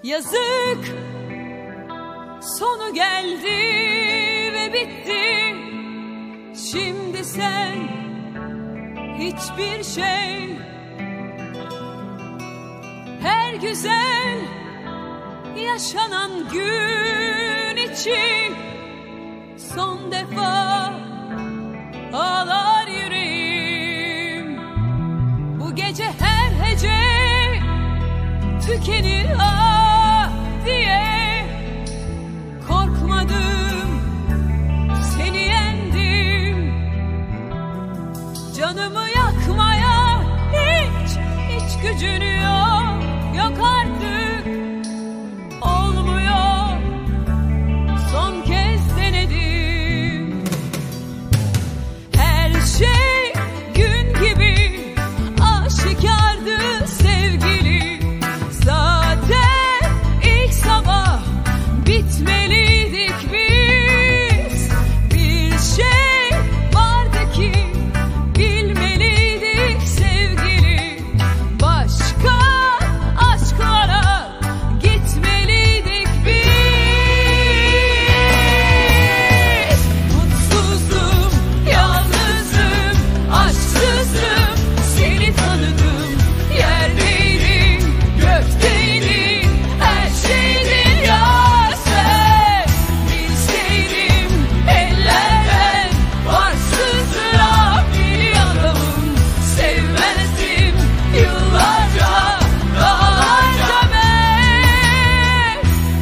Yazık, sonu geldi ve bitti. Şimdi sen hiçbir şey. Her güzel yaşanan gün için son defa ağlar yüreğim. Bu gece her hece tükenir ah diye korkmadım, seni yendim. Canımı yakmaya hiç gücün yok, yok artık, olmuyor, son kez denedim. Her şey gün gibi aşikardı sevgili. Zaten ilk sabah bitmeliydik biz. Bir şey vardı ki bilmeliydik sevgili. Başka aşklara gitmeliydik biz. Mutsuzum, yalnızım, aşksızım, seni tanıdım. Yerdeydin, gökteydin, her şeydin ya sen. Bilseydim ellerden varsızlığa bir adamım. Sevmezdim yıllarca, dağlarca ben.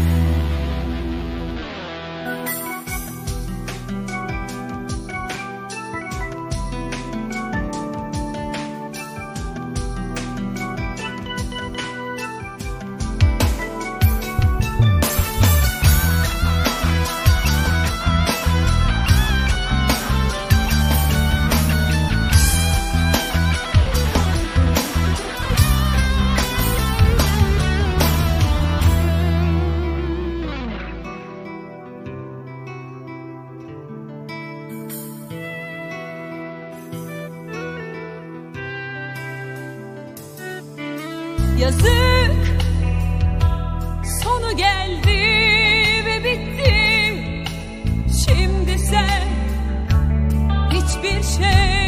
Yazık, sonu geldi ve bitti. Şimdi sen hiçbir şey.